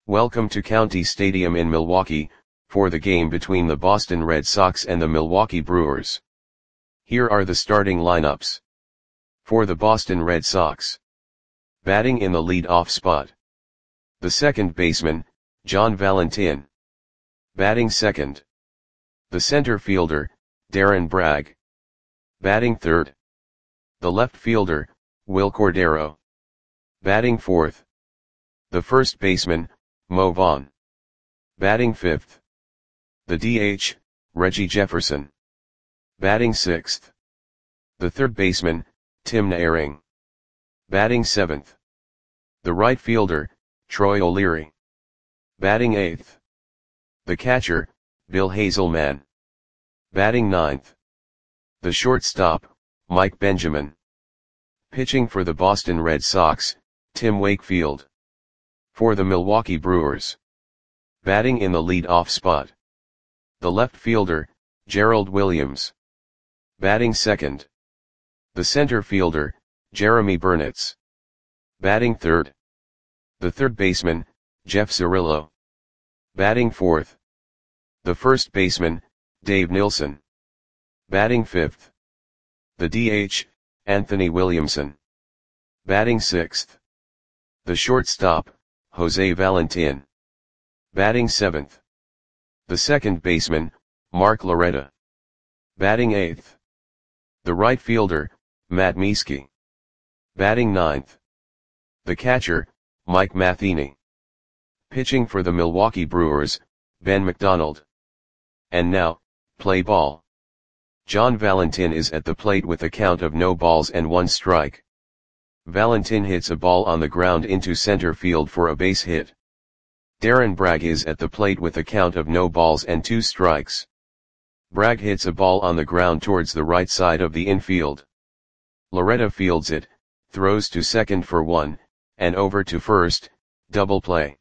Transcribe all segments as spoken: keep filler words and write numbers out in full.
Welcome to County Stadium in Milwaukee, for the game between the Boston Red Sox and the Milwaukee Brewers. Here are the starting lineups. For the Boston Red Sox. Batting in the lead-off spot. The second baseman, John Valentin. Batting second. The center fielder, Darren Bragg. Batting third. The left fielder, Wil Cordero. Batting fourth. The first baseman, Mo Vaughn. Batting fifth. The D H, Reggie Jefferson. Batting sixth. The third baseman, Tim Naehring. Batting seventh. The right fielder, Troy O'Leary. Batting eighth. The catcher, Bill Hazelman. Batting ninth. The shortstop, Mike Benjamin. Pitching for the Boston Red Sox, Tim Wakefield. For the Milwaukee Brewers. Batting in the lead-off spot. The left fielder, Gerald Williams. Batting second. The center fielder, Jeremy Burnitz. Batting third. The third baseman, Jeff Cirillo. Batting fourth. The first baseman, Dave Nilsson. Batting fifth. The D H, Anthony Williamson. Batting sixth. The shortstop, Jose Valentin. Batting seventh. The second baseman, Mark Loretta. Batting eighth. The right fielder, Matt Mieske. Batting ninth. The catcher, Mike Matheny. Pitching for the Milwaukee Brewers, Ben McDonald. And now, play ball. John Valentin is at the plate with a count of no balls and one strike. Valentin hits a ball on the ground into center field for a base hit. Darren Bragg is at the plate with a count of no balls and two strikes. Bragg hits a ball on the ground towards the right side of the infield. Loretta fields it, throws to second for one, and over to first, double play.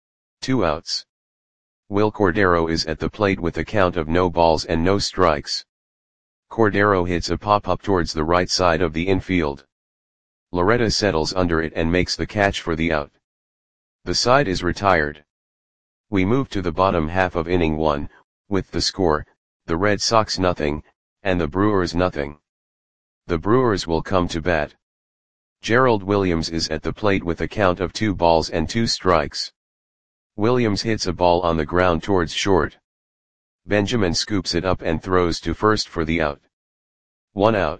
Two outs. Wil Cordero is at the plate with a count of no balls and no strikes. Cordero hits a pop-up towards the right side of the infield. Loretta settles under it and makes the catch for the out. The side is retired. We move to the bottom half of inning one, with the score, the Red Sox nothing, and the Brewers nothing. The Brewers will come to bat. Gerald Williams is at the plate with a count of two balls and two strikes. Williams hits a ball on the ground towards short. Benjamin scoops it up and throws to first for the out. One out.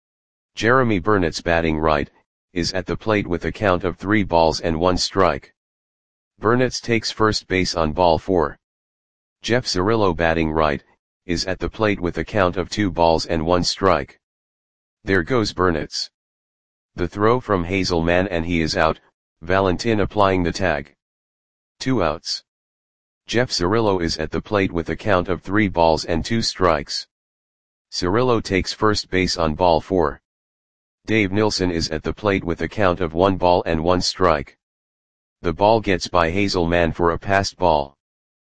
Jeremy Burnitz, batting right, is at the plate with a count of three balls and one strike. Burnitz takes first base on ball four. Jeff Cirillo, batting right, is at the plate with a count of two balls and one strike. There goes Burnitz. The throw from Hazelman and he is out, Valentin applying the tag. Two outs. Jeff Cirillo is at the plate with a count of three balls and two strikes. Cirillo takes first base on ball four. Dave Nilsson is at the plate with a count of one ball and one strike. The ball gets by Hazelman for a passed ball.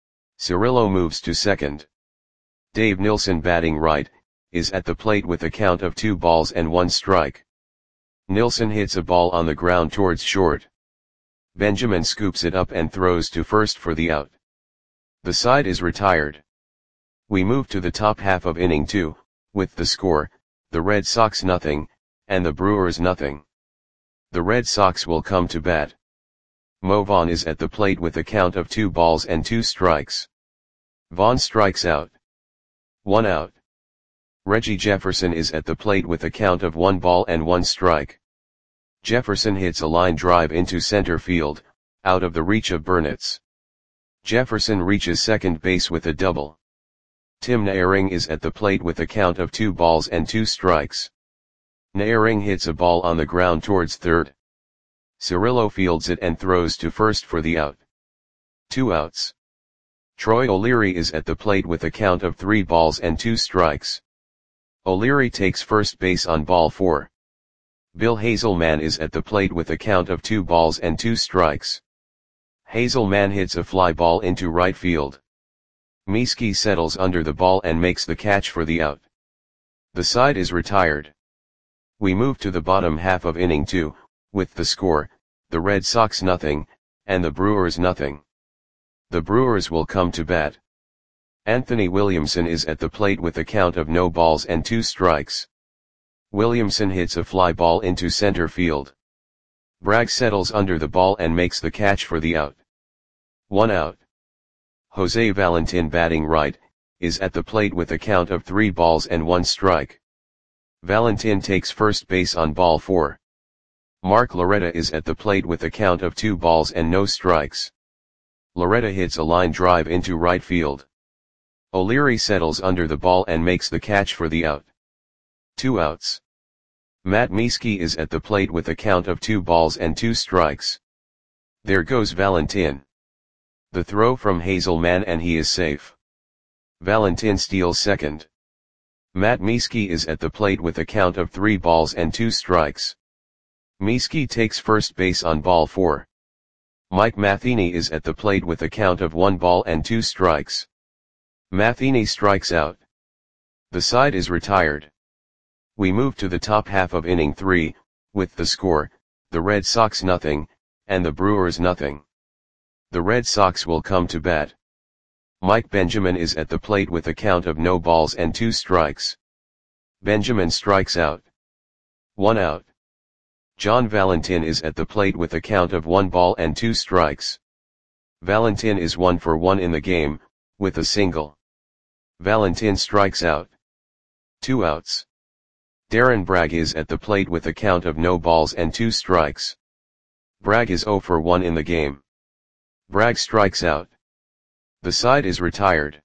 Cirillo moves to second. Dave Nilsson, batting right, is at the plate with a count of two balls and one strike. Nilsson hits a ball on the ground towards short. Benjamin scoops it up and throws to first for the out. The side is retired. We move to the top half of inning two, with the score, the Red Sox nothing, and the Brewers nothing. The Red Sox will come to bat. Mo Vaughn is at the plate with a count of two balls and two strikes. Vaughn strikes out. One out. Reggie Jefferson is at the plate with a count of one ball and one strike. Jefferson hits a line drive into center field, out of the reach of Burnitz. Jefferson reaches second base with a double. Tim Naehring is at the plate with a count of two balls and two strikes. Naehring hits a ball on the ground towards third. Cirillo fields it and throws to first for the out. Two outs. Troy O'Leary is at the plate with a count of three balls and two strikes. O'Leary takes first base on ball four. Bill Hazelman is at the plate with a count of two balls and two strikes. Hazelman hits a fly ball into right field. Mieske settles under the ball and makes the catch for the out. The side is retired. We move to the bottom half of inning two, with the score, the Red Sox nothing, and the Brewers nothing. The Brewers will come to bat. Anthony Williamson is at the plate with a count of no balls and two strikes. Williamson hits a fly ball into center field. Bragg settles under the ball and makes the catch for the out. One out. Jose Valentin, batting right, is at the plate with a count of three balls and one strike. Valentin takes first base on ball four. Mark Loretta is at the plate with a count of two balls and no strikes. Loretta hits a line drive into right field. O'Leary settles under the ball and makes the catch for the out. Two outs. Matt Mieske is at the plate with a count of two balls and two strikes. There goes Valentin. The throw from Hazelman and he is safe. Valentin steals second. Matt Mieske is at the plate with a count of three balls and two strikes. Mieske takes first base on ball four. Mike Matheny is at the plate with a count of one ball and two strikes. Matheny strikes out. The side is retired. We move to the top half of inning three, with the score, the Red Sox nothing, and the Brewers nothing. The Red Sox will come to bat. Mike Benjamin is at the plate with a count of no balls and two strikes. Benjamin strikes out. One out. John Valentin is at the plate with a count of one ball and two strikes. Valentin is one for one in the game, with a single. Valentin strikes out. Two outs. Darren Bragg is at the plate with a count of no balls and two strikes. Bragg is zero for one in the game. Bragg strikes out. The side is retired.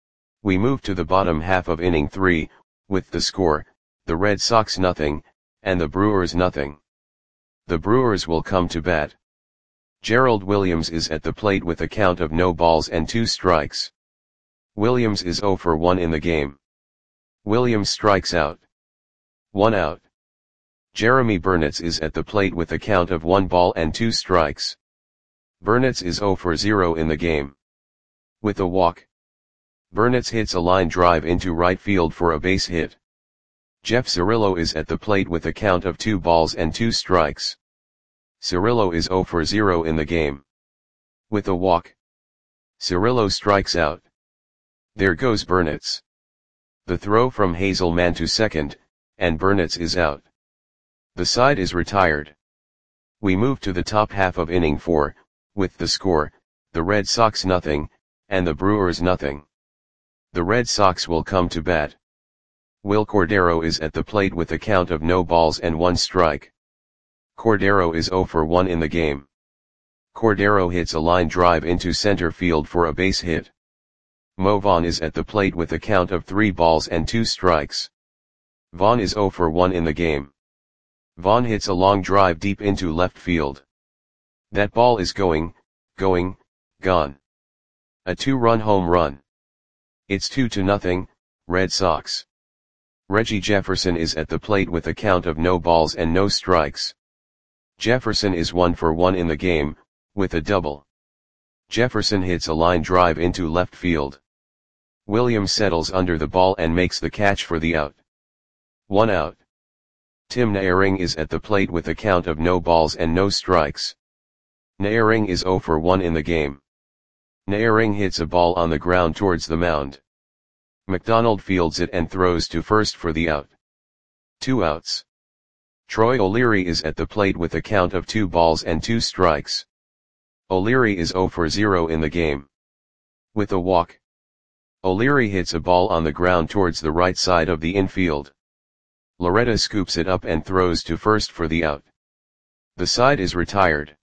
We move to the bottom half of inning three, with the score, the Red Sox nothing, and the Brewers nothing. The Brewers will come to bat. Gerald Williams is at the plate with a count of no balls and two strikes. Williams is zero for one in the game. Williams strikes out. One out. Jeremy Burnitz is at the plate with a count of one ball and two strikes. Burnitz is zero for zero in the game. With a walk. Burnitz hits a line drive into right field for a base hit. Jeff Cirillo is at the plate with a count of two balls and two strikes. Cirillo is zero for zero in the game. With a walk. Cirillo strikes out. There goes Burnitz. The throw from Hazelman to second, and Burnitz is out. The side is retired. We move to the top half of inning four, with the score, the Red Sox nothing, and the Brewers nothing. The Red Sox will come to bat. Will Cordero is at the plate with a count of no balls and one strike. Cordero is zero for one in the game. Cordero hits a line drive into center field for a base hit. Mo Vaughn is at the plate with a count of three balls and two strikes. Vaughn is zero for one in the game. Vaughn hits a long drive deep into left field. That ball is going, going, gone. A two-run home run. It's two to nothing, Red Sox. Reggie Jefferson is at the plate with a count of no balls and no strikes. Jefferson is one for one in the game, with a double. Jefferson hits a line drive into left field. Williams settles under the ball and makes the catch for the out. One out. Tim Naehring is at the plate with a count of no balls and no strikes. Naehring is zero for one in the game. Naehring hits a ball on the ground towards the mound. McDonald fields it and throws to first for the out. Two outs. Troy O'Leary is at the plate with a count of two balls and two strikes. O'Leary is zero for zero in the game. With a walk. O'Leary hits a ball on the ground towards the right side of the infield. Loretta scoops it up and throws to first for the out. The side is retired.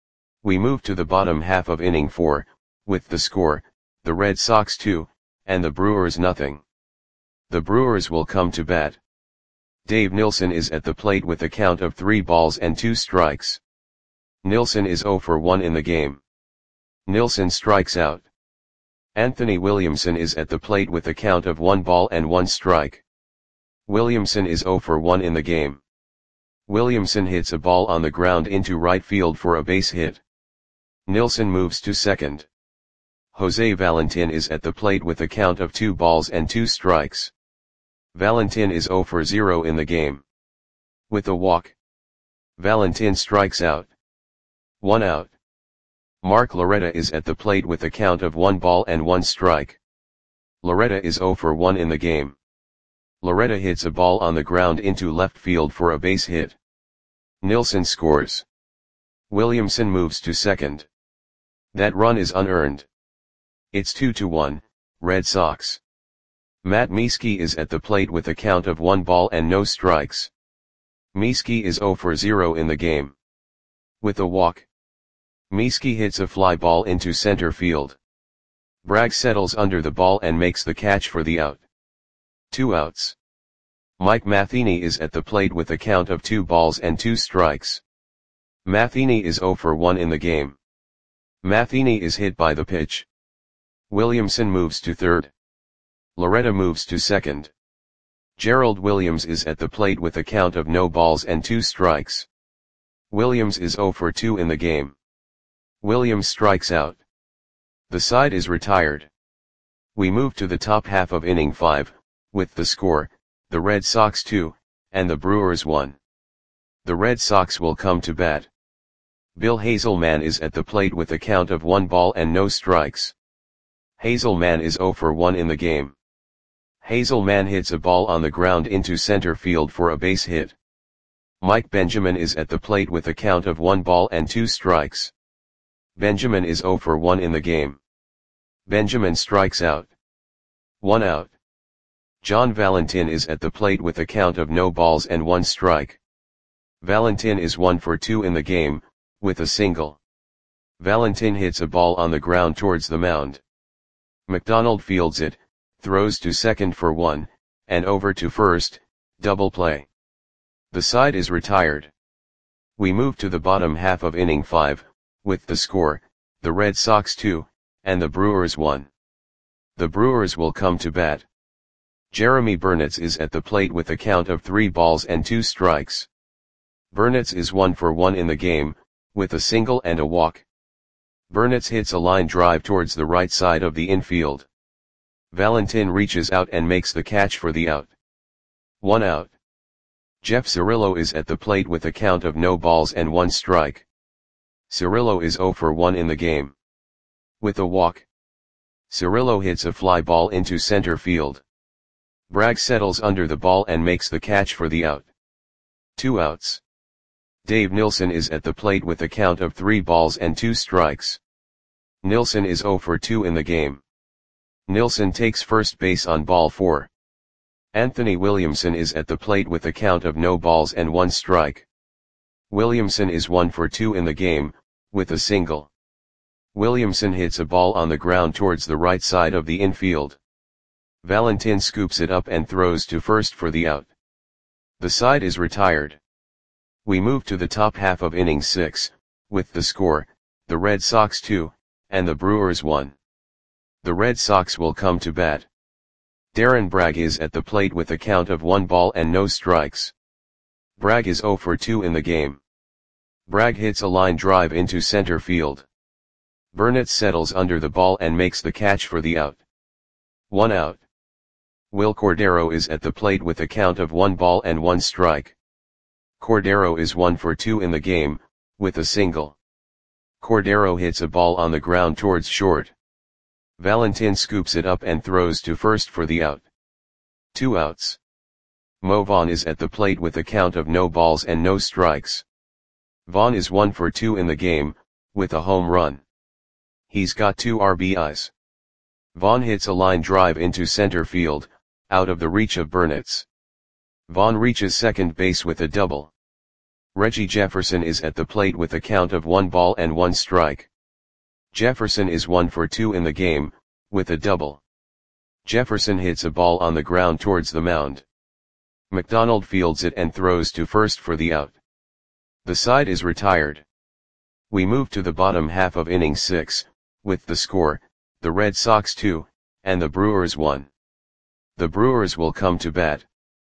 We move to the bottom half of inning four, with the score, the Red Sox two, and the Brewers nothing. The Brewers will come to bat. Dave Nilsson is at the plate with a count of three balls and two strikes. Nilsson is zero for one in the game. Nilsson strikes out. Anthony Williamson is at the plate with a count of one ball and one strike. Williamson is zero for one in the game. Williamson hits a ball on the ground into right field for a base hit. Nilsson moves to second. Jose Valentin is at the plate with a count of two balls and two strikes. Valentin is zero for zero in the game. With a walk. Valentin strikes out. One out. Mark Loretta is at the plate with a count of one ball and one strike. Loretta is zero for one in the game. Loretta hits a ball on the ground into left field for a base hit. Nilsson scores. Williamson moves to second. That run is unearned. It's two to one, Red Sox. Matt Mieske is at the plate with a count of one ball and no strikes. Mieske is zero for zero in the game. With a walk, Mieske hits a fly ball into center field. Bragg settles under the ball and makes the catch for the out. Two outs. Mike Matheny is at the plate with a count of two balls and two strikes. Matheny is zero for one in the game. Matheny is hit by the pitch. Williamson moves to third. Loretta moves to second. Gerald Williams is at the plate with a count of no balls and two strikes. Williams is zero for two in the game. Williams strikes out. The side is retired. We move to the top half of inning five, with the score, the Red Sox two, and the Brewers one. The Red Sox will come to bat. Bill Hazelman is at the plate with a count of one ball and no strikes. Hazelman is zero for one in the game. Hazelman hits a ball on the ground into center field for a base hit. Mike Benjamin is at the plate with a count of one ball and two strikes. Benjamin is zero for one in the game. Benjamin strikes out. One out. John Valentin is at the plate with a count of no balls and one strike. Valentin is one for two in the game, with a single. Valentin hits a ball on the ground towards the mound. McDonald fields it, throws to second for one, and over to first, double play. The side is retired. We move to the bottom half of inning five, with the score, the Red Sox two, and the Brewers one. The Brewers will come to bat. Jeremy Burnitz is at the plate with a count of three balls and two strikes. Burnitz is one for one in the game, with a single and a walk. Burnitz hits a line drive towards the right side of the infield. Valentin reaches out and makes the catch for the out. One out. Jeff Cirillo is at the plate with a count of no balls and one strike. Cirillo is zero for one in the game. With a walk, Cirillo hits a fly ball into center field. Bragg settles under the ball and makes the catch for the out. Two outs. Dave Nilsson is at the plate with a count of three balls and two strikes. Nilsson is zero for two in the game. Nilsson takes first base on ball four. Anthony Williamson is at the plate with a count of no balls and one strike. Williamson is one for two in the game, with a single. Williamson hits a ball on the ground towards the right side of the infield. Valentin scoops it up and throws to first for the out. The side is retired. We move to the top half of inning six, with the score, the Red Sox two, and the Brewers one. The Red Sox will come to bat. Darren Bragg is at the plate with a count of one ball and no strikes. Bragg is zero for two in the game. Bragg hits a line drive into center field. Burnitz settles under the ball and makes the catch for the out. One out. Will Cordero is at the plate with a count of one ball and one strike. Cordero is one for two in the game, with a single. Cordero hits a ball on the ground towards short. Valentin scoops it up and throws to first for the out. Two outs. Mo Vaughn is at the plate with a count of no balls and no strikes. Vaughn is one for two in the game, with a home run. He's got two R B Is. Vaughn hits a line drive into center field, out of the reach of Burnitz. Vaughn reaches second base with a double. Reggie Jefferson is at the plate with a count of one ball and one strike. Jefferson is one for two in the game, with a double. Jefferson hits a ball on the ground towards the mound. McDonald fields it and throws to first for the out. The side is retired. We move to the bottom half of inning six, with the score, the Red Sox two, and the Brewers one. The Brewers will come to bat.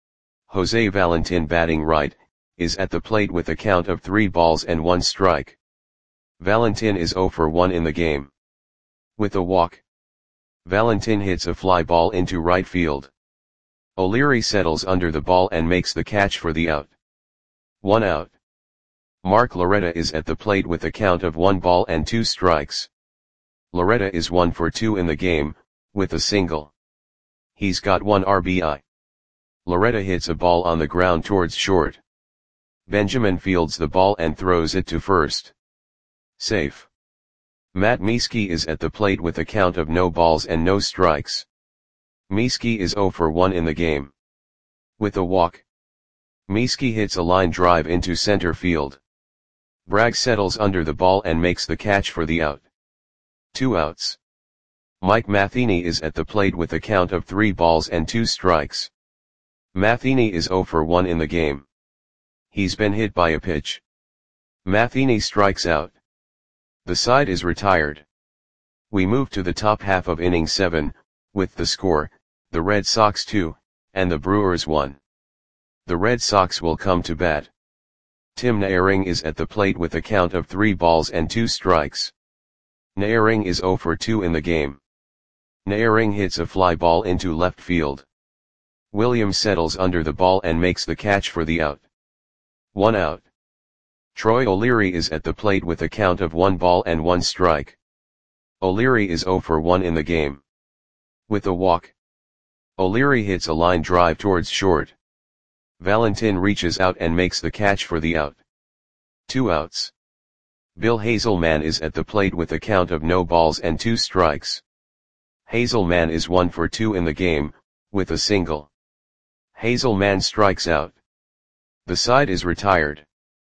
Jose Valentin, batting right, is at the plate with a count of three balls and one strike. Valentin is zero for one in the game. With a walk, Valentin hits a fly ball into right field. O'Leary settles under the ball and makes the catch for the out. One out. Mark Loretta is at the plate with a count of one ball and two strikes. Loretta is one for two in the game, with a single. He's got one R B I. Loretta hits a ball on the ground towards short. Benjamin fields the ball and throws it to first. Safe. Matt Mieske is at the plate with a count of no balls and no strikes. Mieske is zero for one in the game. With a walk. Mieske hits a line drive into center field. Bragg settles under the ball and makes the catch for the out. Two outs. Mike Matheny is at the plate with a count of three balls and two strikes. Matheny is zero for one in the game. He's been hit by a pitch. Matheny strikes out. The side is retired. We move to the top half of inning seven, with the score, the Red Sox two, and the Brewers one. The Red Sox will come to bat. Tim Naehring is at the plate with a count of three balls and two strikes. Naehring is zero for two in the game. Naehring hits a fly ball into left field. Williams settles under the ball and makes the catch for the out. One out. Troy O'Leary is at the plate with a count of one ball and one strike. O'Leary is zero for one in the game. With a walk. O'Leary hits a line drive towards short. Valentin reaches out and makes the catch for the out. Two outs. Bill Hazelman is at the plate with a count of no balls and two strikes. Hazelman is one for two in the game, with a single. Hazelman strikes out. The side is retired.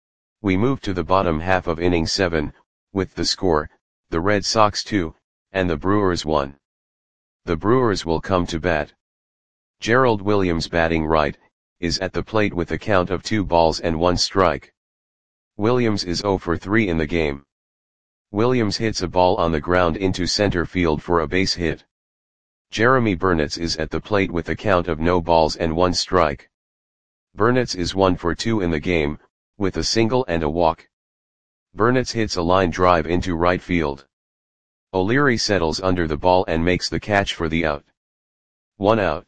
We move to the bottom half of inning seven, with the score, the Red Sox two, and the Brewers one. The Brewers will come to bat. Gerald Williams, batting right, is at the plate with a count of two balls and one strike. Williams is zero for three in the game. Williams hits a ball on the ground into center field for a base hit. Jeremy Burnitz is at the plate with a count of no balls and one strike. Burnitz is one for two in the game, with a single and a walk. Burnitz hits a line drive into right field. O'Leary settles under the ball and makes the catch for the out. One out.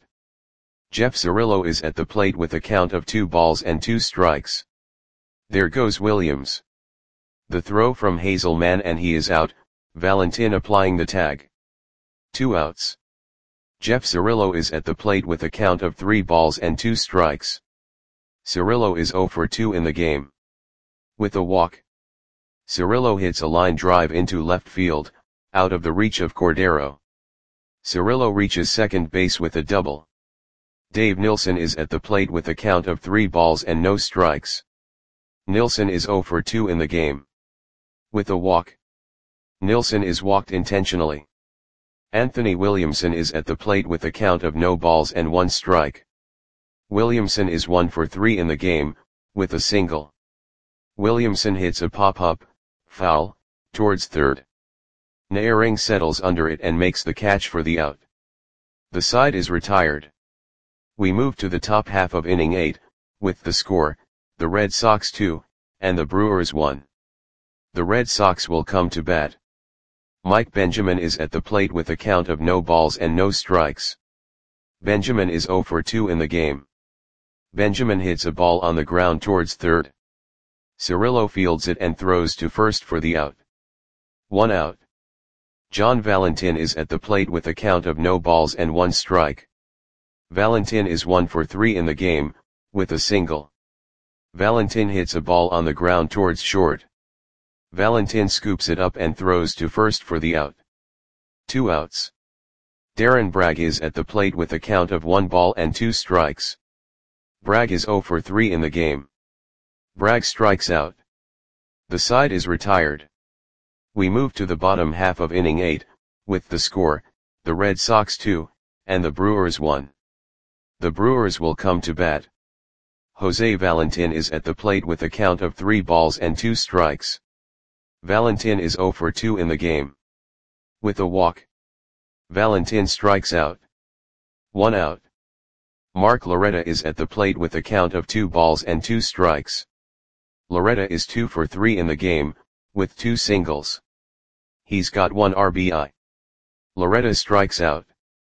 Jeff Cirillo is at the plate with a count of two balls and two strikes. There goes Williams. The throw from Hazelman and he is out, Valentin applying the tag. Two outs. Jeff Cirillo is at the plate with a count of three balls and two strikes. Cirillo is zero for two in the game. With a walk. Cirillo hits a line drive into left field, out of the reach of Cordero. Cirillo reaches second base with a double. Dave Nilsson is at the plate with a count of three balls and no strikes. Nilsson is zero for two in the game. With a walk. Nilsson is walked intentionally. Anthony Williamson is at the plate with a count of no balls and one strike. Williamson is one for three in the game, with a single. Williamson hits a pop-up, foul, towards third. Naehring settles under it and makes the catch for the out. The side is retired. We move to the top half of inning eight, with the score, the Red Sox two, and the Brewers one. The Red Sox will come to bat. Mike Benjamin is at the plate with a count of no balls and no strikes. Benjamin is zero for two in the game. Benjamin hits a ball on the ground towards third. Cirillo fields it and throws to first for the out. One out. John Valentin is at the plate with a count of no balls and one strike. Valentin is one for three in the game, with a single. Valentin hits a ball on the ground towards short. Valentin scoops it up and throws to first for the out. Two outs. Darren Bragg is at the plate with a count of one ball and two strikes. Bragg is zero for three in the game. Bragg strikes out. The side is retired. We move to the bottom half of inning eight, with the score, the Red Sox two, and the Brewers one. The Brewers will come to bat. Jose Valentin is at the plate with a count of three balls and two strikes. Valentin is zero for two in the game. With a walk. Valentin strikes out. One out. Mark Loretta is at the plate with a count of two balls and two strikes. Loretta is two for three in the game, with two singles. He's got one R B I. Loretta strikes out.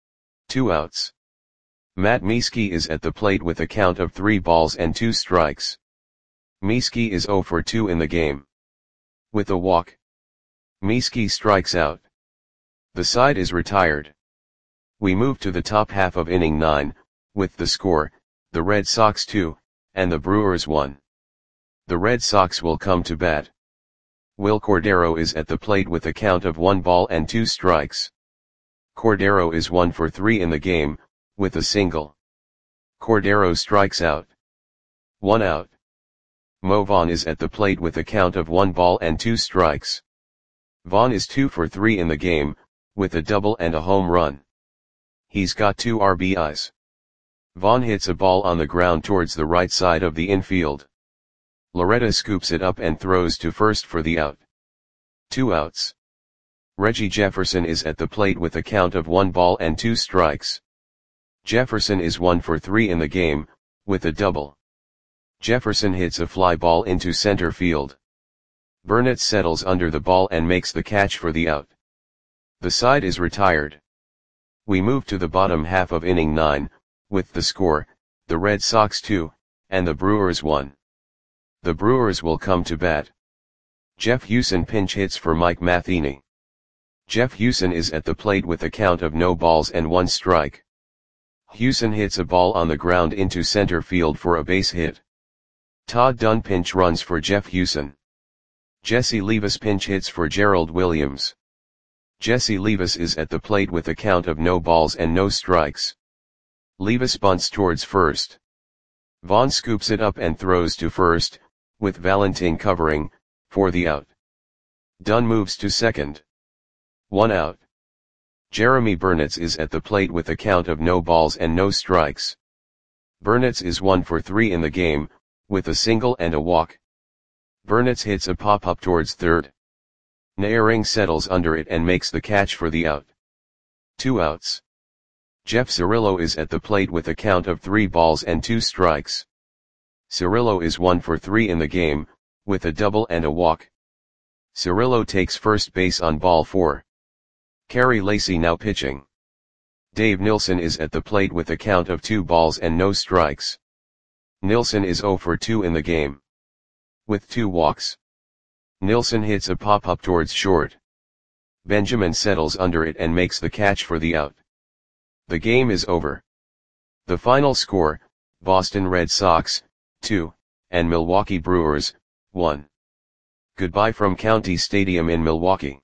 Two outs. Matt Mieske is at the plate with a count of three balls and two strikes. Mieski is zero for two in the game. With a walk, Mieski strikes out. The side is retired. We move to the top half of inning nine, with the score, the Red Sox two, and the Brewers one. The Red Sox will come to bat. Will Cordero is at the plate with a count of one ball and two strikes. Cordero is one for three in the game, with a single. Cordero strikes out. One out. Mo Vaughn is at the plate with a count of one ball and two strikes. Vaughn is two for three in the game, with a double and a home run. He's got two R B Is. Vaughn hits a ball on the ground towards the right side of the infield. Loretta scoops it up and throws to first for the out. Two outs. Reggie Jefferson is at the plate with a count of one ball and two strikes. Jefferson is one for three in the game, with a double. Jefferson hits a fly ball into center field. Burnett settles under the ball and makes the catch for the out. The side is retired. We move to the bottom half of inning nine, with the score, the Red Sox two, and the Brewers one. The Brewers will come to bat. Jeff Hewson pinch hits for Mike Matheny. Jeff Hewson is at the plate with a count of no balls and one strike. Hewson hits a ball on the ground into center field for a base hit. Todd Dunn pinch runs for Jeff Hewson. Jesse Levis pinch hits for Gerald Williams. Jesse Levis is at the plate with a count of no balls and no strikes. Levis bunts towards first. Vaughn scoops it up and throws to first, with Valentin covering, for the out. Dunn moves to second. One out. Jeremy Burnitz is at the plate with a count of no balls and no strikes. Burnitz is one for three in the game, with a single and a walk. Burnitz hits a pop-up towards third. Naehring settles under it and makes the catch for the out. Two outs. Jeff Cirillo is at the plate with a count of three balls and two strikes. Cirillo is one for three in the game, with a double and a walk. Cirillo takes first base on ball four. Kerry Lacy now pitching. Dave Nilsson is at the plate with a count of two balls and no strikes. Nilsson is zero for two in the game. With two walks. Nilsson hits a pop-up towards short. Benjamin settles under it and makes the catch for the out. The game is over. The final score, Boston Red Sox, two, and Milwaukee Brewers, one. Goodbye from County Stadium in Milwaukee.